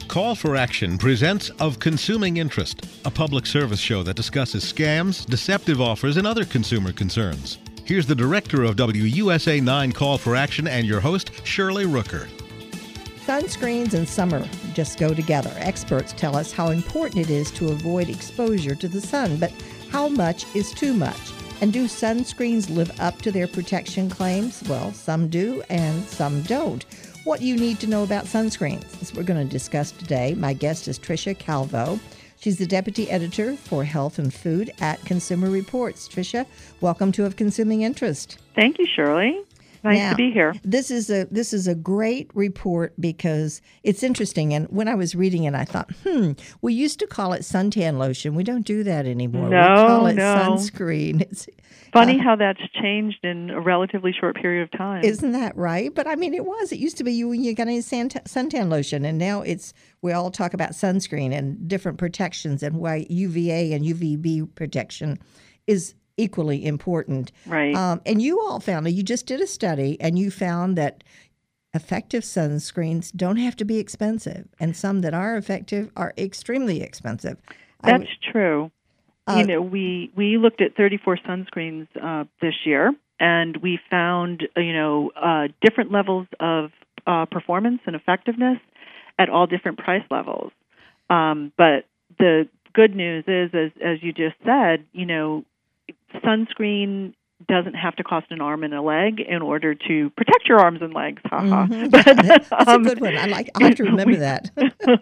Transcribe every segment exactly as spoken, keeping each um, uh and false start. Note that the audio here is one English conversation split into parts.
Call for Action presents Of Consuming Interest, a public service show that discusses scams, deceptive offers, and other consumer concerns. Here's the director of W U S A nine Call for Action and your host, Shirley Rooker. Sunscreens and summer just go together. Experts tell us how important it is to avoid exposure to the sun, but how much is too much? And do sunscreens live up to their protection claims? Well, some do and some don't. What you need to know about sunscreens is what we're going to discuss today. My guest is Tricia Calvo. She's the deputy editor for health and food at Consumer Reports. Tricia, welcome to Of Consuming Interest. Thank you, Shirley. Nice now, to be here. This is a this is a great report because it's interesting. And when I was reading it, I thought, hmm, we used to call it suntan lotion. We don't do that anymore. No, we call it no. sunscreen. It's funny uh, how that's changed in a relatively short period of time. Isn't that right? But I mean, it was. It used to be you you got any sant- suntan lotion, and now it's we all talk about sunscreen and different protections and why U V A and U V B protection is equally important. Right. Um, and you all found that you just did a study and you found that effective sunscreens don't have to be expensive, and some that are effective are extremely expensive. That's w- true. Uh, you know, we, we looked at thirty-four sunscreens uh, this year, and we found, you know, uh, different levels of uh, performance and effectiveness at all different price levels. Um, but the good news is, as, as you just said, you know, sunscreen doesn't have to cost an arm and a leg in order to protect your arms and legs. Ha ha. Mm-hmm. But, That's um, a good one. I like. I have to remember we, that.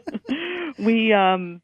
we um,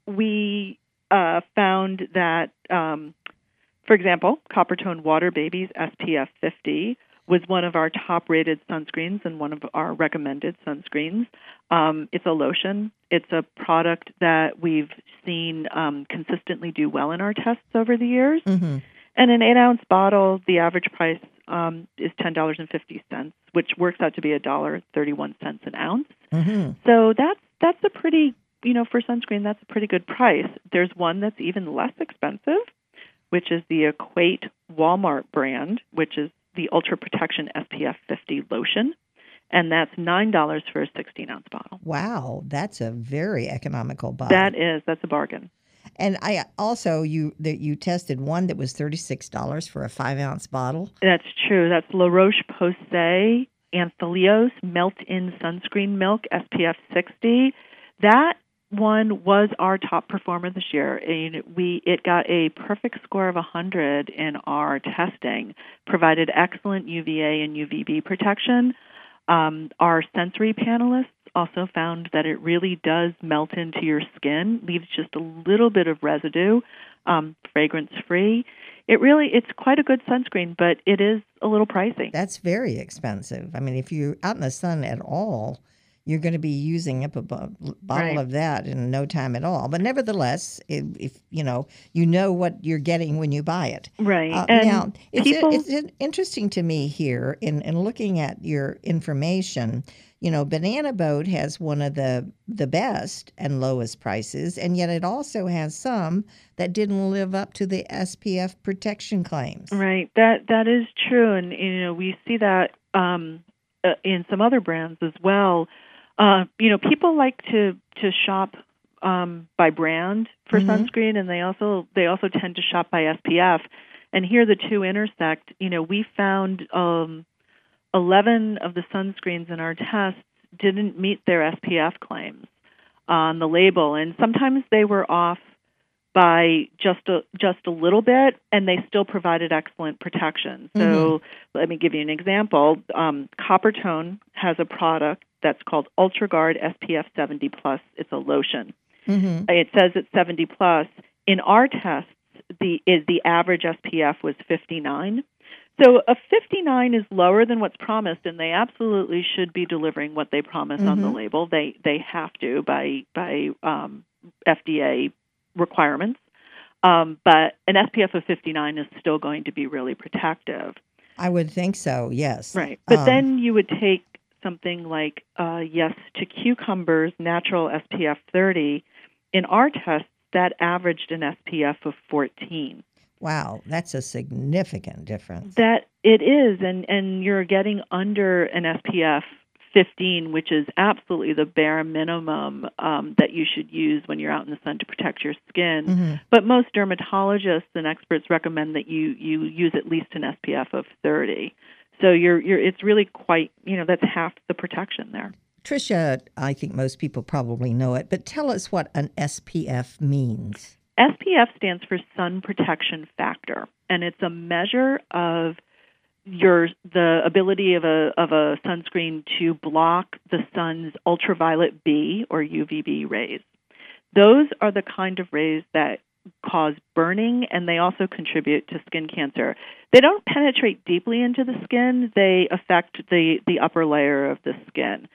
we uh, found that, um, for example, Coppertone Water Babies S P F fifty was one of our top-rated sunscreens and one of our recommended sunscreens. Um, it's a lotion. It's a product that we've seen um, consistently do well in our tests over the years. Mm-hmm. And an eight-ounce bottle, the average price um, is ten dollars and fifty cents, which works out to be one dollar and thirty-one cents an ounce. Mm-hmm. So that's that's a pretty, you know, for sunscreen, that's a pretty good price. There's one that's even less expensive, which is the Equate Walmart brand, which is the Ultra Protection S P F fifty lotion, and that's nine dollars for a sixteen-ounce bottle. Wow, that's a very economical bottle. That is, that's a bargain. And I also, you that you tested one that was thirty-six dollars for a five-ounce bottle. That's true. That's La Roche-Posay Anthelios Melt-In Sunscreen Milk S P F sixty. That one was our top performer this year. And we it got a perfect score of one hundred in our testing, provided excellent U V A and U V B protection. Um, our sensory panelists also found that it really does melt into your skin, leaves just a little bit of residue, um, fragrance-free. It really, it's quite a good sunscreen, but it is a little pricey. That's very expensive. I mean, if you're out in the sun at all, you're going to be using up a bo- bottle Right. of that in no time at all. But nevertheless, if, if you know, you know what you're getting when you buy it. Right. Uh, and now, it's, people, it's interesting to me here in, in looking at your information. You know, Banana Boat has one of the the best and lowest prices, and yet it also has some that didn't live up to the S P F protection claims. Right. That that is true, and you know we see that um, uh, in some other brands as well. Uh, you know, people like to to shop um, by brand for Mm-hmm. sunscreen, and they also they also tend to shop by S P F. And here the two intersect. You know, we found um, eleven of the sunscreens in our tests didn't meet their S P F claims on the label, and sometimes they were off by just a just a little bit, and they still provided excellent protection. So Mm-hmm. let me give you an example. Um, Coppertone has a product that's called UltraGuard S P F seventy plus. It's a lotion. Mm-hmm. It says it's seventy plus. In our tests, the is the average S P F was fifty-nine. So a fifty-nine is lower than what's promised, and they absolutely should be delivering what they promise on the Mm-hmm. label. They they have to by by um, F D A requirements. Um, but an S P F of fifty-nine is still going to be really protective. I would think so, yes. Right. But Um, then you would take something like uh, Yes to Cucumbers Natural S P F thirty. In our tests, that averaged an S P F of fourteen. Wow, that's a significant difference. That it is, and, and you're getting under an S P F fifteen, which is absolutely the bare minimum um, that you should use when you're out in the sun to protect your skin. Mm-hmm. But most dermatologists and experts recommend that you, you use at least an S P F of thirty. So you're you're it's really quite, you know, that's half the protection there. Tricia, I think most people probably know it, but tell us what an S P F means. S P F stands for sun protection factor, and it's a measure of your the ability of a of a sunscreen to block the sun's ultraviolet B or U V B rays. Those are the kind of rays that cause burning, and they also contribute to skin cancer. They don't penetrate deeply into the skin. They affect the, the upper layer of the skin.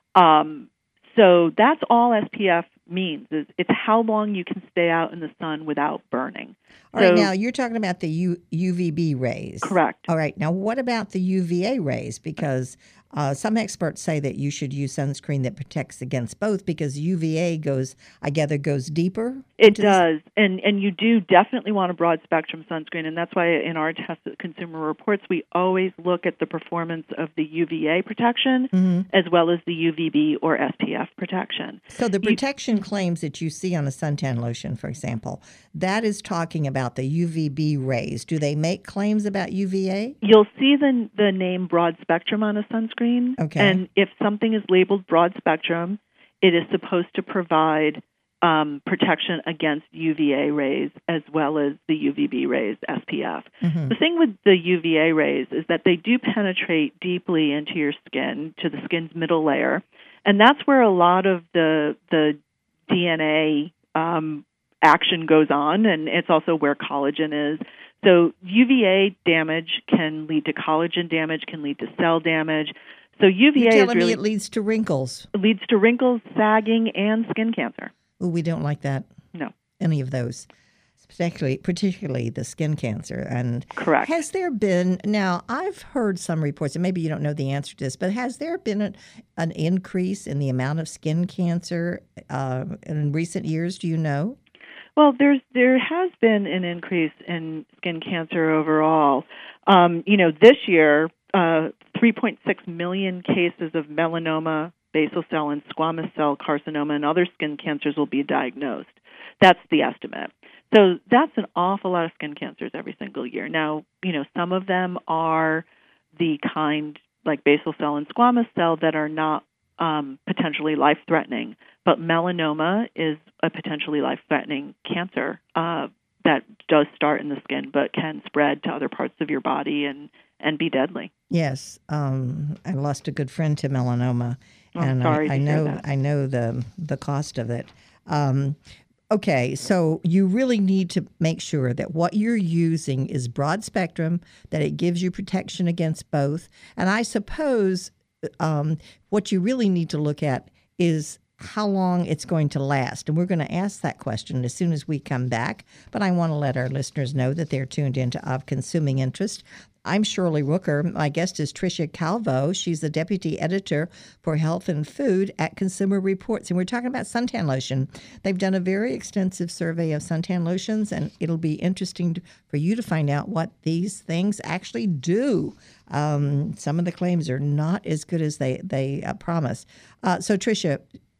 Um, so that's all S P F means. Is it's how long you can stay out in the sun without burning. All so, right, now you're talking about the U, UVB rays. Correct. All right, now what about the U V A rays? Because uh, some experts say that you should use sunscreen that protects against both because U V A goes, I gather, goes deeper. It does, and and you do definitely want a broad spectrum sunscreen, and that's why in our tested consumer reports we always look at the performance of the U V A protection mm-hmm. as well as the U V B or S P F protection. So the you, protection claims that you see on a suntan lotion, for example, that is talking about the U V B rays. Do they make claims about U V A? You'll see the the name broad spectrum on a sunscreen, okay. And if something is labeled broad spectrum, it is supposed to provide Um, protection against U V A rays as well as the U V B rays, S P F. Mm-hmm. The thing with the U V A rays is that they do penetrate deeply into your skin, to the skin's middle layer, and that's where a lot of the the D N A um, action goes on, and it's also where collagen is. So U V A damage can lead to collagen damage, can lead to cell damage. So U V A You're is telling really, me it leads to wrinkles. leads to wrinkles, sagging, and skin cancer. Oh, we don't like that. No. Any of those, particularly particularly the skin cancer. And correct. Has there been, now I've heard some reports, and maybe you don't know the answer to this, but has there been an, an increase in the amount of skin cancer uh, in recent years? Do you know? Well, there's there has been an increase in skin cancer overall. Um, you know, this year, uh, three point six million cases of melanoma, basal cell and squamous cell carcinoma, and other skin cancers will be diagnosed. That's the estimate. So that's an awful lot of skin cancers every single year. Now, you know, some of them are the kind like basal cell and squamous cell that are not um, potentially life-threatening, but melanoma is a potentially life-threatening cancer uh, that does start in the skin but can spread to other parts of your body and, and be deadly. Yes. Um, I lost a good friend to melanoma. And I'm sorry I, I to know hear that. I know the the cost of it. Um, okay, so you really need to make sure that what you're using is broad spectrum, that it gives you protection against both. And I suppose um, what you really need to look at is how long it's going to last. And we're going to ask that question as soon as we come back. But I want to let our listeners know that they're tuned into Of Consuming Interest. I'm Shirley Rooker. My guest is Tricia Calvo. She's the Deputy Editor for Health and Food at Consumer Reports. And we're talking about suntan lotion. They've done a very extensive survey of suntan lotions, and it'll be interesting for you to find out what these things actually do. Um, some of the claims are not as good as they, they uh, promise. Uh, so, Tricia,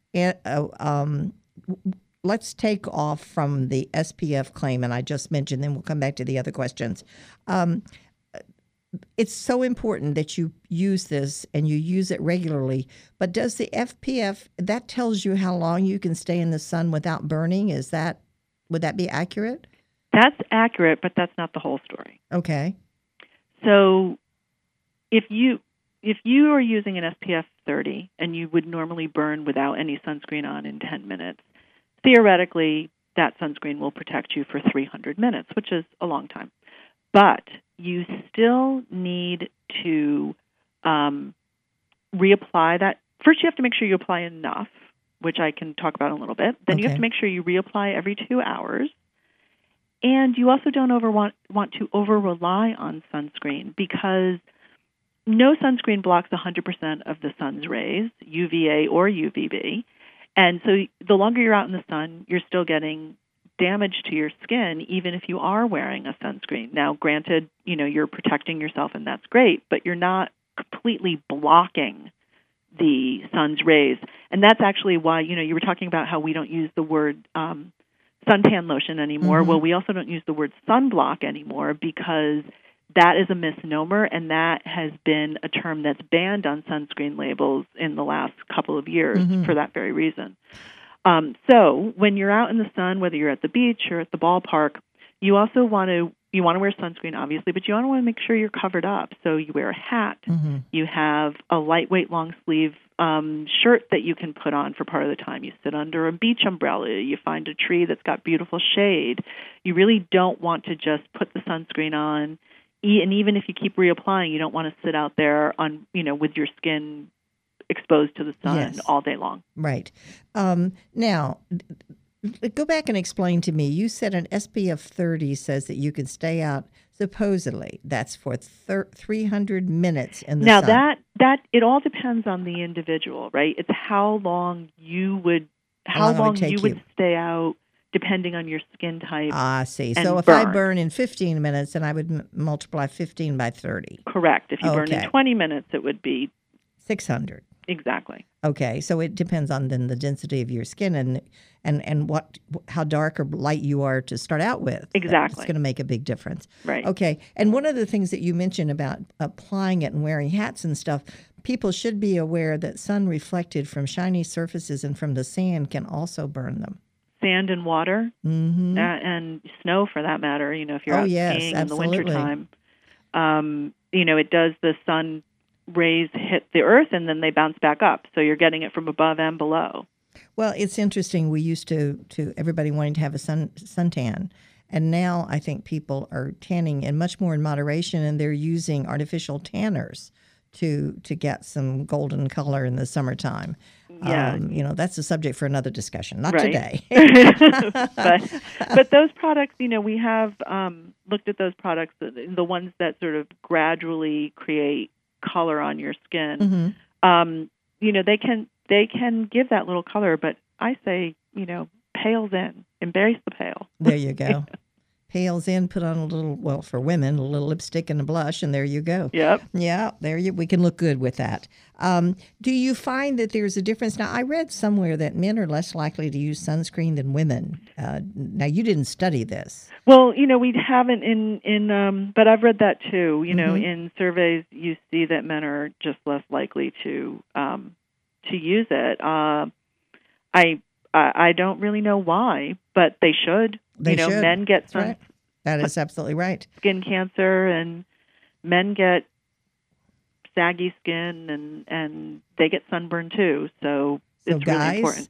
uh, um, let's take off from the S P F claim, and I just mentioned, then we'll come back to the other questions. Um, It's so important that you use this and you use it regularly. But does the S P F, that tells you how long you can stay in the sun without burning? Is that, would that be accurate? That's accurate, but that's not the whole story. Okay. So if you if you are using an S P F thirty and you would normally burn without any sunscreen on in ten minutes, theoretically that sunscreen will protect you for three hundred minutes, which is a long time. But you still need to um, reapply that. First, you have to make sure you apply enough, which I can talk about in a little bit. Then okay. you have to make sure you reapply every two hours. And you also don't over want, want to over-rely on sunscreen because no sunscreen blocks one hundred percent of the sun's rays, U V A or U V B. And so the longer you're out in the sun, you're still getting damage to your skin, even if you are wearing a sunscreen. Now, granted, you know, you're protecting yourself and that's great, but you're not completely blocking the sun's rays. And that's actually why, you know, you were talking about how we don't use the word um, suntan lotion anymore. Mm-hmm. Well, we also don't use the word sunblock anymore because that is a misnomer, and that has been a term that's banned on sunscreen labels in the last couple of years mm-hmm. for that very reason. Um, so when you're out in the sun, whether you're at the beach or at the ballpark, you also want to you want to wear sunscreen, obviously, but you also want to make sure you're covered up. So you wear a hat, mm-hmm. you have a lightweight long sleeve um, shirt that you can put on for part of the time. You sit under a beach umbrella. You find a tree that's got beautiful shade. You really don't want to just put the sunscreen on, e- and even if you keep reapplying, you don't want to sit out there on you know with your skin exposed to the sun Yes. all day long. Right. Um, now, go back and explain to me. You said an S P F thirty says that you can stay out, supposedly, that's for thir- three hundred minutes in the now, sun. Now, that, that it all depends on the individual, right? It's how long you would, how long it long would take you would you. stay out depending on your skin type. Ah, I see. and So if burn. I burn in fifteen minutes, then I would m- multiply fifteen by thirty. Correct. If you burn Okay. in twenty minutes, it would be six hundred. exactly. Okay, so it depends on then the density of your skin and and and what how dark or light you are to start out with. Exactly. It's going to make a big difference. Right. Okay, and one of the things that you mentioned about applying it and wearing hats and stuff, people should be aware that sun reflected from shiny surfaces and from the sand can also burn them. Sand and water, Mm-hmm. uh, and snow for that matter. You know, if you're Oh, out yes, skiing absolutely. in the wintertime, um, you know, it does the sun rays hit the earth and then they bounce back up. So you're getting it from above and below. Well, it's interesting. We used to, to everybody wanting to have a sun suntan, and now I think people are tanning in much more in moderation, and they're using artificial tanners to to get some golden color in the summertime. Yeah. Um, you know, that's a subject for another discussion, not Right. today. but but those products, you know, we have um, looked at those products, the, the ones that sort of gradually create color on your skin. Mhm. Um, you know, they can they can give that little color, but I say, you know, pales in, embrace the pale. There you go. Pales in, put on a little, well, for women, a little lipstick and a blush, and there you go. Yep. Yeah, there you. We can look good with that. Um, do you find that there's a difference? Now, I read somewhere that men are less likely to use sunscreen than women. Uh, now, you didn't study this. Well, you know, we haven't in in, um, but I've read that too. You know, Mhm. in surveys, you see that men are just less likely to um, to use it. Uh, I I I don't really know why, but they should. They you know, should. men get That's sun, right. That is absolutely right. skin cancer, and men get saggy skin, and and they get sunburn too. So, So, it's guys, really important.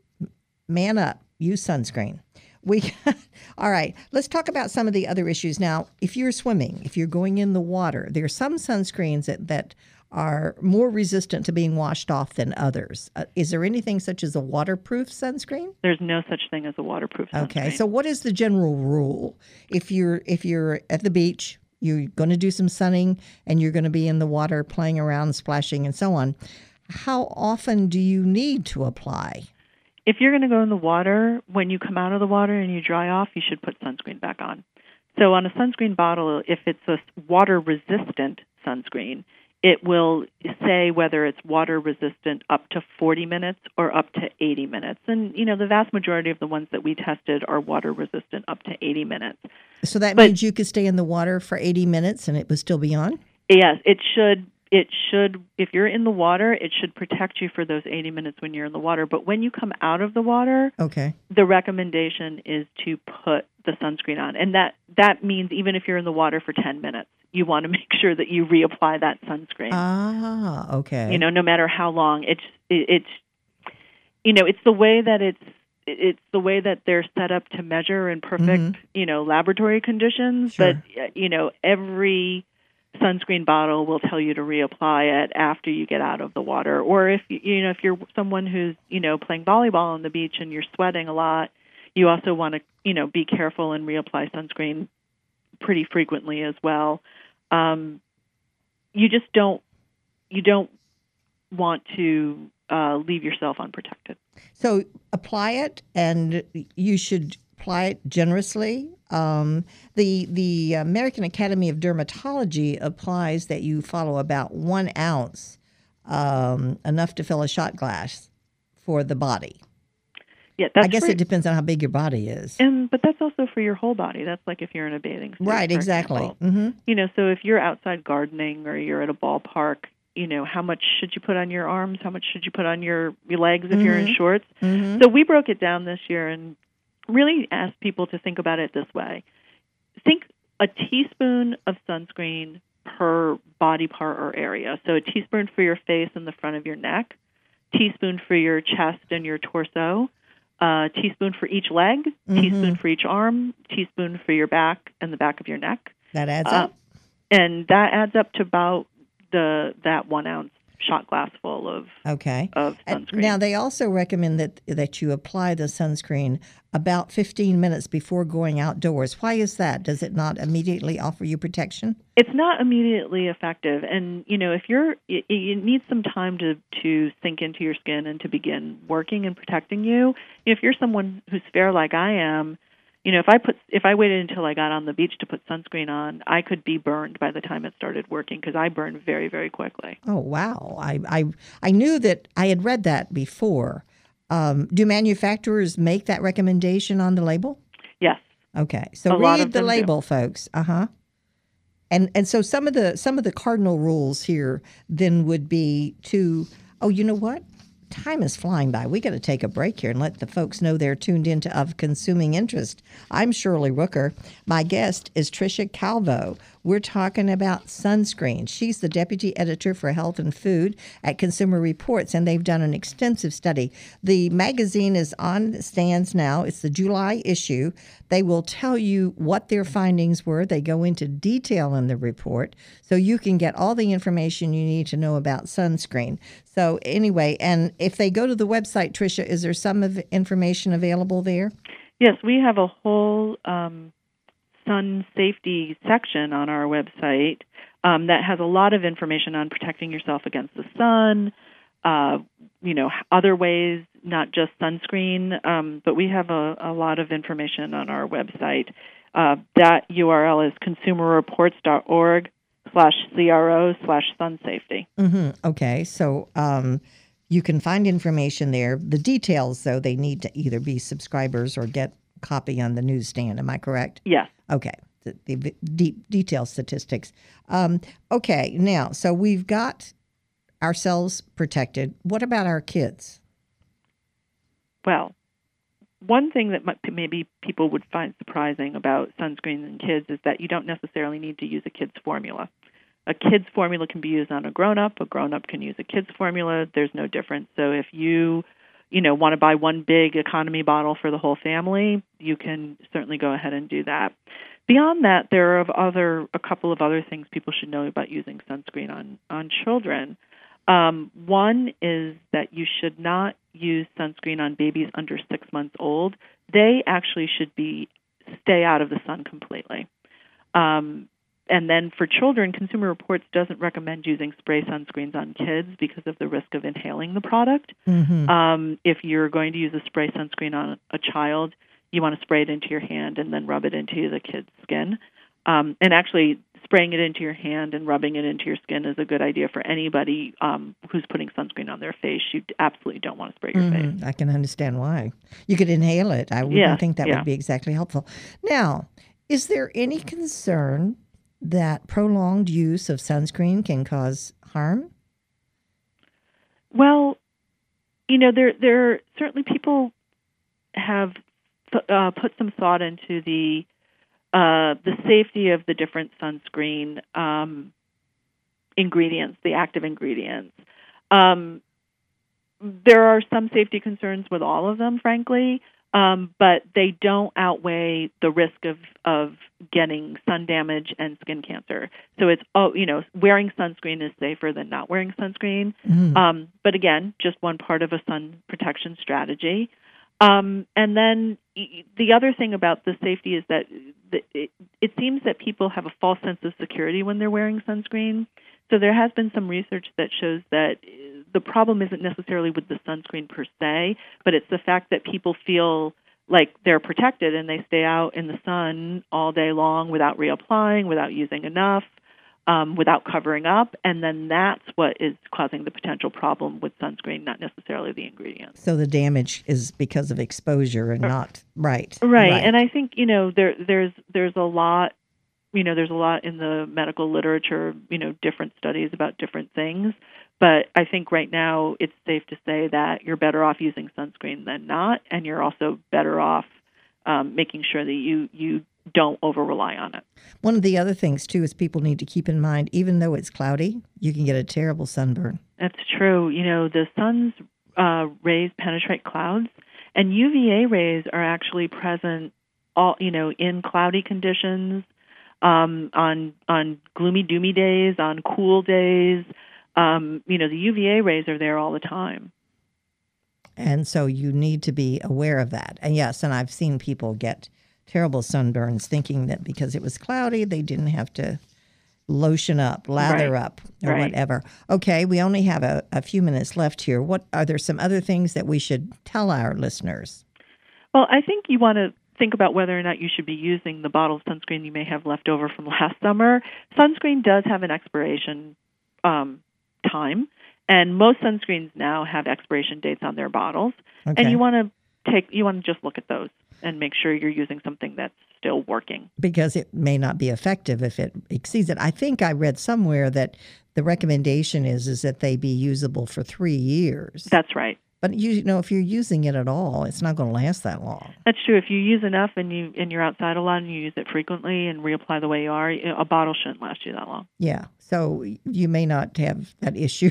man up. Use sunscreen. We, all right, let's talk about some of the other issues. Now, if you're swimming, if you're going in the water, there are some sunscreens that, that are more resistant to being washed off than others. Uh, is there anything such as a waterproof sunscreen? There's no such thing as a waterproof sunscreen. Okay, so what is the general rule? If you're if you're at the beach, you're going to do some sunning, and you're going to be in the water playing around, splashing, and so on, how often do you need to apply? If you're going to go in the water, when you come out of the water and you dry off, you should put sunscreen back on. So on a sunscreen bottle, if it's a water-resistant sunscreen, it will say whether it's water-resistant up to forty minutes or up to eighty minutes. And, you know, the vast majority of the ones that we tested are water-resistant up to eighty minutes. So that But- means you could stay in the water for eighty minutes and it would still be on? Yes, it should. It should, if you're in the water, it should protect you for those eighty minutes when you're in the water. But when you come out of the water, Okay. the recommendation is to put the sunscreen on. And that, that means even if you're in the water for ten minutes, you want to make sure that you reapply that sunscreen. Ah, okay. You know, no matter how long. It's, it, it's, you know, it's the way that it's, it's the way that they're set up to measure in perfect, Mhm. you know, laboratory conditions. Sure. But, uh, you know, every sunscreen bottle will tell you to reapply it after you get out of the water. Or if you you know if you're someone who's you know playing volleyball on the beach and you're sweating a lot, you also want to you know be careful and reapply sunscreen pretty frequently as well. Um, you just don't you don't want to uh, leave yourself unprotected. So apply it, and you should apply it generously. Um, the the American Academy of Dermatology applies that you follow about one ounce um, enough to fill a shot glass for the body. Yeah, that's I guess for, it depends on how big your body is. And but that's also for your whole body. That's like if you're in a bathing suit, Right, for exactly. example. Mm-hmm. You know, so if you're outside gardening or you're at a ballpark, you know, how much should you put on your arms? How much should you put on your, your legs if mm-hmm. you're in shorts? Mm-hmm. So we broke it down this year and really asked people to think about it this way. Think a teaspoon of sunscreen per body part or area. So a teaspoon for your face and the front of your neck, teaspoon for your chest and your torso, a teaspoon for each leg, mm-hmm. teaspoon for each arm, teaspoon for your back and the back of your neck. That adds uh, up. And that adds up to about the that one ounce shot glass full of okay. of And sunscreen. now they also recommend that that you apply the sunscreen about fifteen minutes before going outdoors. Why is that? Does it not immediately offer you protection? It's not immediately effective, and you know if you're it, it needs some time to to sink into your skin and to begin working and protecting you. If you're someone who's fair like I am, you know if I put if I waited until I got on the beach to put sunscreen on, I could be burned by the time it started working because I burn very very quickly. Oh wow! I I I knew that I had read that before. Um, do manufacturers make that recommendation on the label? Yes. Okay, so A lot read of the them label, do. folks. Uh huh. And and so some of the some of the cardinal rules here then would be to oh you know what? Time is flying by. We got to take a break here and let the folks know they're tuned into Of Consuming Interest. I'm Shirley Rooker. My guest is Tricia Calvo. We're talking about sunscreen. She's the deputy editor for health and food at Consumer Reports, and they've done an extensive study. The magazine is on stands now. It's the July issue. They will tell you what their findings were. They go into detail in the report, so you can get all the information you need to know about sunscreen. So anyway, and if they go to the website, Tricia, is there some of information available there? Yes, we have a whole um, sun safety section on our website um, that has a lot of information on protecting yourself against the sun, uh, you know, other ways, not just sunscreen, um, but we have a, a lot of information on our website. Uh, that U R L is consumerreports.org slash CRO slash sun safety. Mm-hmm. Okay, so um, you can find information there. The details, though, they need to either be subscribers or get a copy on the newsstand. Am I correct? Yes. Okay, the, the de- detail statistics. Um, okay, now, so we've got ourselves protected. What about our kids? Well, one thing that might, maybe people would find surprising about sunscreen in kids is that you don't necessarily need to use a kid's formula. A kid's formula can be used on a grown-up. A grown-up can use a kid's formula. There's no difference. So if you, you know, want to buy one big economy bottle for the whole family, you can certainly go ahead and do that. Beyond that, there are other a couple of other things people should know about using sunscreen on, on children. Um, one is that you should not use sunscreen on babies under six months old. They actually should be stay out of the sun completely. Um, and then for children, Consumer Reports doesn't recommend using spray sunscreens on kids because of the risk of inhaling the product. Mm-hmm. Um, if you're going to use a spray sunscreen on a child, you want to spray it into your hand and then rub it into the kid's skin. Um, and actually, spraying it into your hand and rubbing it into your skin is a good idea for anybody um, who's putting sunscreen on their face. You absolutely don't want to spray your mm-hmm. face. I can understand why. You could inhale it. I wouldn't yeah, think that yeah. would be exactly helpful. Now, is there any concern that prolonged use of sunscreen can cause harm? Well, you know, there there certainly people have uh, put some thought into the Uh, the safety of the different sunscreen um, ingredients, the active ingredients. Um, there are some safety concerns with all of them, frankly, um, but they don't outweigh the risk of, of getting sun damage and skin cancer. So it's, oh, you know, wearing sunscreen is safer than not wearing sunscreen. Mm-hmm. Um, but again, just one part of a sun protection strategy. Um, and then the other thing about the safety is that it, it seems that people have a false sense of security when they're wearing sunscreen. So there has been some research that shows that the problem isn't necessarily with the sunscreen per se, but it's the fact that people feel like they're protected and they stay out in the sun all day long without reapplying, without using enough. um, without covering up, and then that's what is causing the potential problem with sunscreen, not necessarily the ingredients. So the damage is because of exposure and not right. Right, right. And I think you know there there's there's a lot. You know, there's a lot in the medical literature, you know, different studies about different things. But I think right now it's safe to say that you're better off using sunscreen than not, and you're also better off um, making sure that you, you don't over-rely on it. One of the other things, too, is people need to keep in mind, even though it's cloudy, you can get a terrible sunburn. That's true. You know, the sun's uh, rays penetrate clouds, and U V A rays are actually present, all you know, in cloudy conditions, Um, on on gloomy, doomy days, on cool days. Um, you know, the U V A rays are there all the time. And so you need to be aware of that. And yes, and I've seen people get terrible sunburns thinking that because it was cloudy, they didn't have to lotion up, lather right. up, or right. whatever. Okay, we only have a, a few minutes left here. What are there some other things that we should tell our listeners? Well, I think you want to think about whether or not you should be using the bottle of sunscreen you may have left over from last summer. Sunscreen does have an expiration um, time, and most sunscreens now have expiration dates on their bottles. Okay. And you want to take you want to just look at those and make sure you're using something that's still working. Because it may not be effective if it exceeds it. I think I read somewhere that the recommendation is is that they be usable for three years. That's right. But you know, if you're using it at all, it's not going to last that long. That's true. If you use enough and you and you're outside a lot and you use it frequently and reapply the way you are, a bottle shouldn't last you that long. Yeah. So you may not have that issue.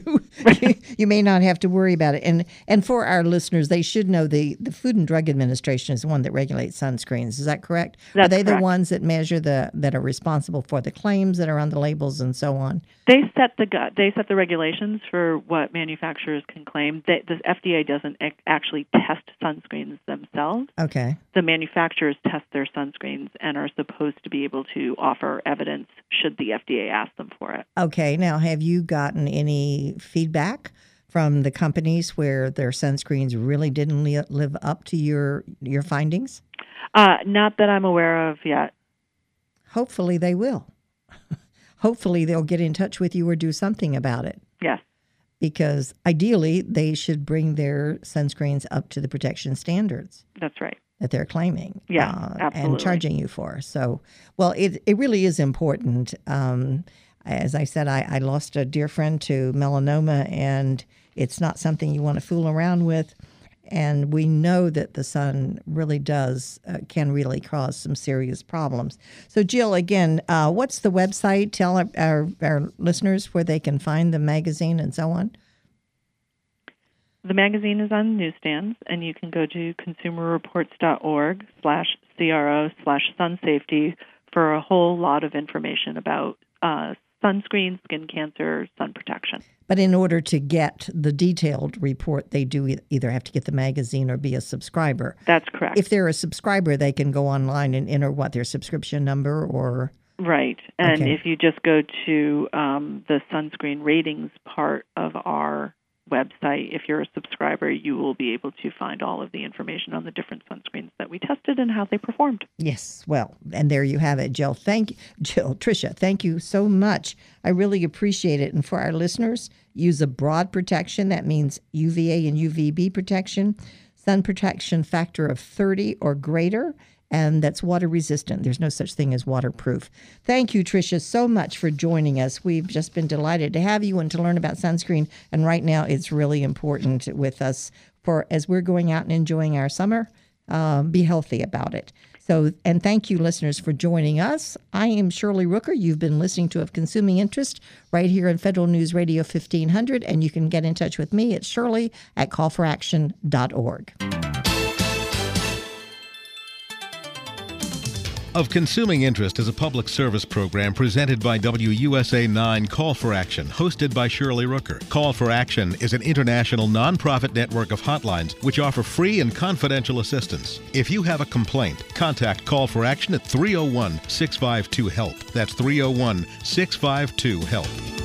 You may not have to worry about it. And and for our listeners, they should know the, the Food and Drug Administration is the one that regulates sunscreens. Is that correct? That's Are they correct. the ones that measure the that are responsible for the claims that are on the labels and so on? They set the gu- they set the regulations for what manufacturers can claim. They, the F D A doesn't ac- actually test sunscreens themselves. Okay. The manufacturers test their sunscreens and are supposed to be able to offer evidence should the F D A ask them for it. Okay. Now, have you gotten any feedback from the companies where their sunscreens really didn't li- live up to your your findings? Uh, not that I'm aware of yet. Hopefully they will. Hopefully they'll get in touch with you or do something about it. Yes. Because ideally they should bring their sunscreens up to the protection standards That's right. that they're claiming Yeah, uh, absolutely. and charging you for. So, well, it it really is important. Um, as I said, I, I lost a dear friend to melanoma, and it's not something you want to fool around with. And we know that the sun really does, uh, can really cause some serious problems. So, Jill, again, uh, what's the website? Tell our, our, our listeners where they can find the magazine and so on. The magazine is on newsstands, and you can go to consumerreports.org slash CRO slash sun safety for a whole lot of information about uh, sunscreen, skin cancer, sun protection. But in order to get the detailed report, they do e- either have to get the magazine or be a subscriber. That's correct. If they're a subscriber, they can go online and enter what, their subscription number or... Right. And Okay. if you just go to um, the sunscreen ratings part of our website, if you're a subscriber, you will be able to find all of the information on the different sunscreens that we tested and how they performed. Yes, well, and there you have it, Jill. Thank you, Jill, Tricia, thank you so much. I really appreciate it. And for our listeners, use a broad protection. That means U V A and U V B protection, sun protection factor of thirty or greater, and that's water resistant. There's no such thing as waterproof. Thank you, Tricia, so much for joining us. We've just been delighted to have you and to learn about sunscreen. And right now, it's really important with us for as we're going out and enjoying our summer. Um, be healthy about it. So, and thank you, listeners, for joining us. I am Shirley Rooker. You've been listening to Of Consuming Interest right here on Federal News Radio fifteen hundred, and you can get in touch with me at Shirley at call for action dot org. Of Consuming Interest is a public service program presented by W U S A nine Call for Action, hosted by Shirley Rooker. Call for Action is an international nonprofit network of hotlines which offer free and confidential assistance. If you have a complaint, contact Call for Action at three oh one, six five two, HELP. That's three oh one, six five two, HELP.